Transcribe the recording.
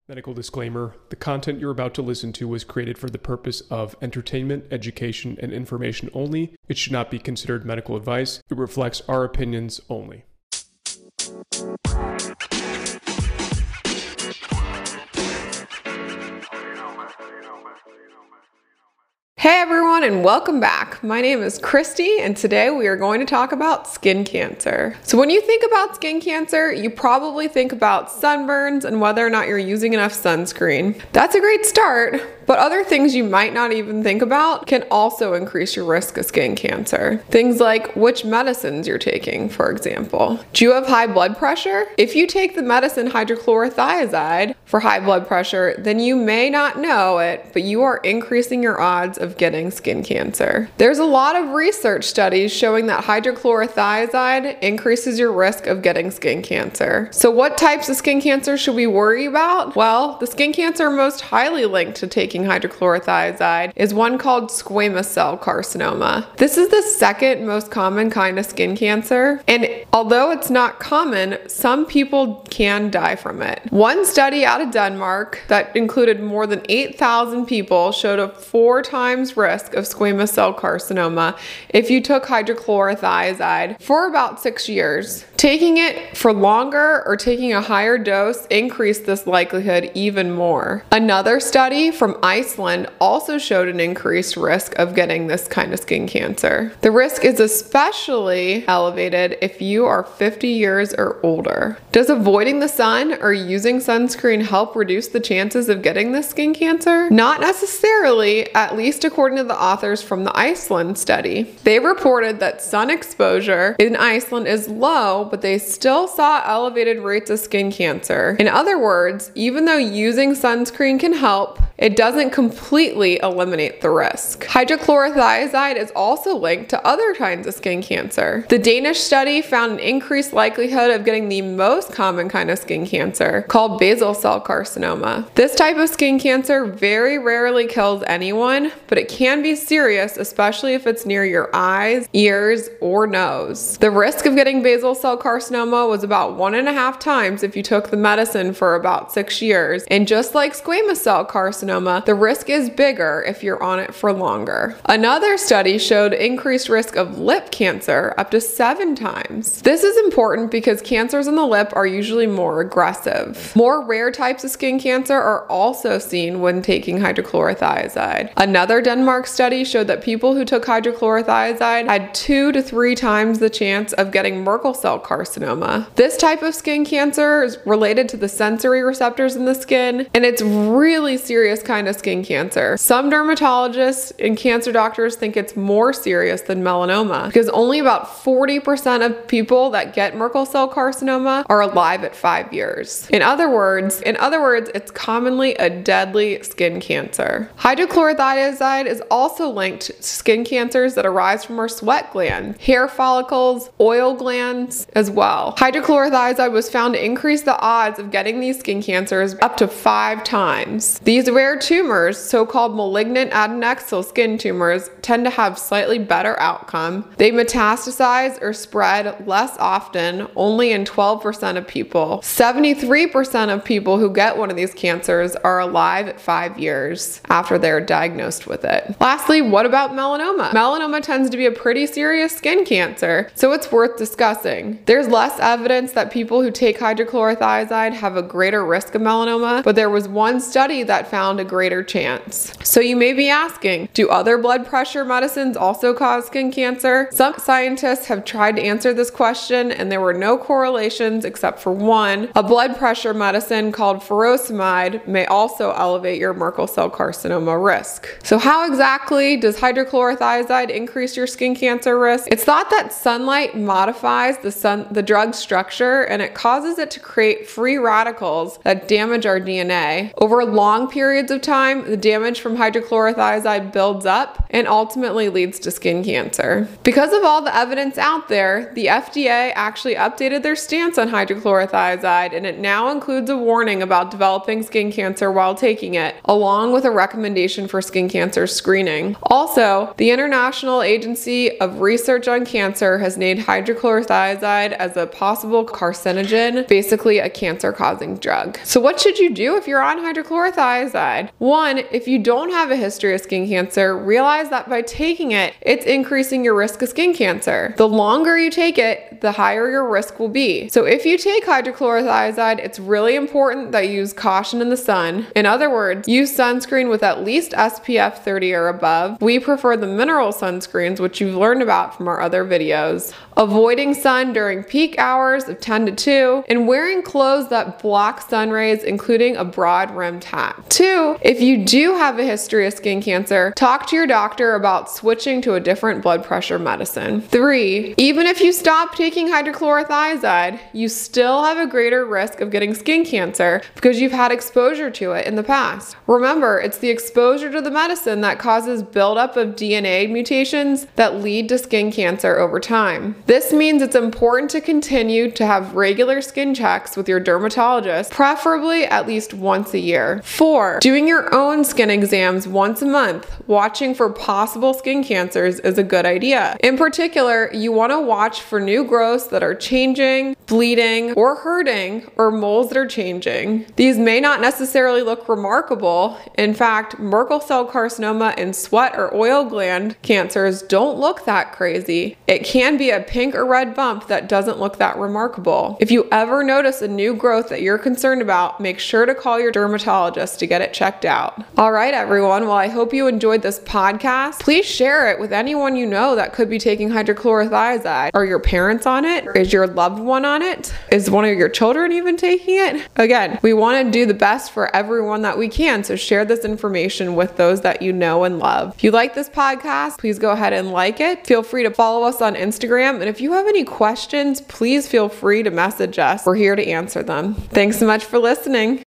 Medical disclaimer: the content you're about to listen to was created for the purpose of entertainment, education, and information only. It should not be considered medical advice. It reflects our opinions only. Hey everyone, and welcome back. My name is Christy, and today we are going to talk about skin cancer. So when you think about skin cancer, you probably think about sunburns and whether or not you're using enough sunscreen. That's a great start, but other things you might not even think about can also increase your risk of skin cancer. Things like which medicines you're taking, for example. Do you have high blood pressure? If you take the medicine hydrochlorothiazide for high blood pressure, then you may not know it, but you are increasing your odds of getting skin cancer. There's a lot of research studies showing that hydrochlorothiazide increases your risk of getting skin cancer. So what types of skin cancer should we worry about? Well, the skin cancer most highly linked to taking hydrochlorothiazide is one called squamous cell carcinoma. This is the second most common kind of skin cancer, and although it's not common, some people can die from it. One study out of Denmark that included more than 8,000 people showed a 4 times risk of squamous cell carcinoma if you took hydrochlorothiazide for about 6 years. Taking it for longer or taking a higher dose increased this likelihood even more. Another study from Iceland also showed an increased risk of getting this kind of skin cancer. The risk is especially elevated if you are 50 years or older. Does avoiding the sun or using sunscreen help reduce the chances of getting this skin cancer? Not necessarily, at least according to the authors from the Iceland study. They reported that sun exposure in Iceland is low, but they still saw elevated rates of skin cancer. In other words, even though using sunscreen can help, it doesn't completely eliminate the risk. Hydrochlorothiazide is also linked to other kinds of skin cancer. The Danish study found an increased likelihood of getting the most common kind of skin cancer, called basal cell carcinoma. This type of skin cancer very rarely kills anyone, but it can be serious, especially if it's near your eyes, ears, or nose. The risk of getting basal cell carcinoma was about 1.5 times if you took the medicine for about 6 years, and just like squamous cell carcinoma, the risk is bigger if you're on it for longer. Another study showed increased risk of lip cancer up to 7 times. This is important because cancers in the lip are usually more aggressive. More rare types of skin cancer are also seen when taking hydrochlorothiazide. Another Denmark study showed that people who took hydrochlorothiazide had 2 to 3 times the chance of getting Merkel cell carcinoma. This type of skin cancer is related to the sensory receptors in the skin, and it's really serious kind of skin cancer. Some dermatologists and cancer doctors think it's more serious than melanoma because only about 40% of people that get Merkel cell carcinoma are alive at 5 years. In other words, it's commonly a deadly skin cancer. Hydrochlorothiazide is also linked to skin cancers that arise from our sweat glands, hair follicles, oil glands as well. Hydrochlorothiazide was found to increase the odds of getting these skin cancers up to 5 times. These rare tumors, so-called malignant adnexal skin tumors, tend to have slightly better outcome. They metastasize or spread less often, only in 12% of people. 73% of people who get one of these cancers are alive at 5 years after they're diagnosed with it. Lastly, what about melanoma? Melanoma tends to be a pretty serious skin cancer, so it's worth discussing. There's less evidence that people who take hydrochlorothiazide have a greater risk of melanoma, but there was one study that found a greater chance. So you may be asking, do other blood pressure medicines also cause skin cancer? Some scientists have tried to answer this question, and there were no correlations except for one. A blood pressure medicine called furosemide may also elevate your Merkel cell carcinoma risk. So how exactly does hydrochlorothiazide increase your skin cancer risk? It's thought that sunlight modifies the drug's structure, and it causes it to create free radicals that damage our DNA. Over long periods periods of time, the damage from hydrochlorothiazide builds up and ultimately leads to skin cancer. Because of all the evidence out there, the FDA actually updated their stance on hydrochlorothiazide, and it now includes a warning about developing skin cancer while taking it, along with a recommendation for skin cancer screening. Also, the International Agency of Research on Cancer has named hydrochlorothiazide as a possible carcinogen, basically a cancer-causing drug. So what should you do if you're on hydrochlorothiazide? One, if you don't have a history of skin cancer, realize that by taking it, it's increasing your risk of skin cancer. The longer you take it, the higher your risk will be. So if you take hydrochlorothiazide, it's really important that you use caution in the sun. In other words, use sunscreen with at least SPF 30 or above. We prefer the mineral sunscreens, which you've learned about from our other videos. Avoiding sun during peak hours of 10 to 2, and wearing clothes that block sun rays, including a broad rimmed hat. 2, if you do have a history of skin cancer, talk to your doctor about switching to a different blood pressure medicine. 3, even if you stop taking hydrochlorothiazide, you still have a greater risk of getting skin cancer because you've had exposure to it in the past. Remember, it's the exposure to the medicine that causes buildup of DNA mutations that lead to skin cancer over time. This means it's important to continue to have regular skin checks with your dermatologist, preferably at least once a year. 4, doing your own skin exams once a month, watching for possible skin cancers is a good idea. In particular, you want to watch for new growths that are changing, bleeding, or hurting, or moles that are changing. These may not necessarily look remarkable. In fact, Merkel cell carcinoma and sweat or oil gland cancers don't look that crazy. It can be a pink or red bump that doesn't look that remarkable. If you ever notice a new growth that you're concerned about, make sure to call your dermatologist to get it checked out. All right, everyone. Well, I hope you enjoyed this podcast. Please share it with anyone you know that could be taking hydrochlorothiazide. Are your parents on it? Is your loved one on it? Is one of your children even taking it? Again, we want to do the best for everyone that we can, so share this information with those that you know and love. If you like this podcast, please go ahead and like it. Feel free to follow us on Instagram, and if you have any questions, please feel free to message us. We're here to answer them. Thanks so much for listening.